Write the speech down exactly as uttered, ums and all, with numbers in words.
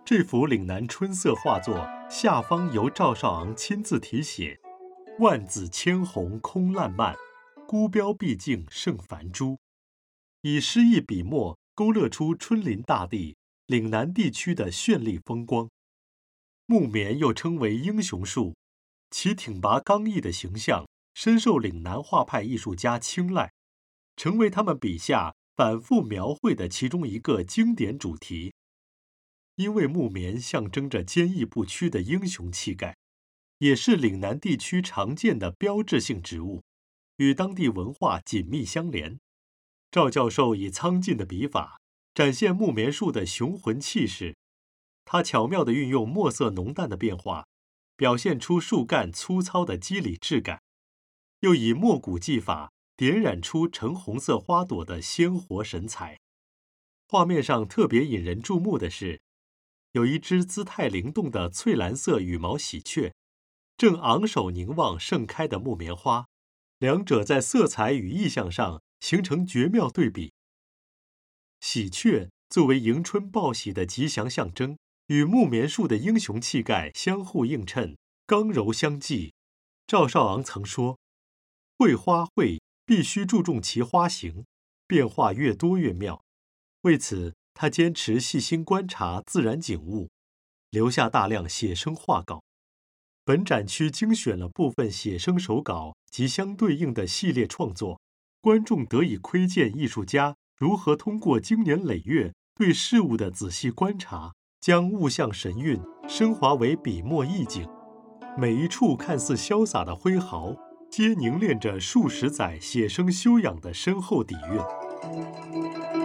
这幅岭南春色画作下方由赵少昂亲自题写：“万紫千红空烂漫，孤标毕竟胜繁株。”以诗意笔墨勾勒出春林大地、岭南地区的绚丽风光。木棉又称为英雄树，其挺拔刚毅的形象深受岭南画派艺术家青睐，成为他们笔下反复描绘的其中一个经典主题。因为木棉象征着坚毅不屈的英雄气概，也是岭南地区常见的标志性植物，与当地文化紧密相连。赵教授以苍劲的笔法展现木棉树的雄浑气势，他巧妙地运用墨色浓淡的变化，表现出树干粗糙的肌理质感，又以墨骨技法点染出橙红色花朵的鲜活神采。画面上特别引人注目的是，有一只姿态灵动的翠蓝色羽毛喜鹊，正昂首凝望盛开的木棉花，两者在色彩与意象上形成绝妙对比。喜鹊作为迎春报喜的吉祥象征，与木棉树的英雄气概相互映衬，刚柔相济。赵少昂曾说，绘花卉必须注重其花型，变化越多越妙。为此，他坚持细心观察自然景物，留下大量写生画稿。本展区精选了部分写生手稿及相对应的系列创作，观众得以窥见艺术家如何通过经年累月对事物的仔细观察，将物象神韵升华为笔墨意境。每一处看似潇洒的挥毫，皆凝练着数十载写生修养的深厚底蕴。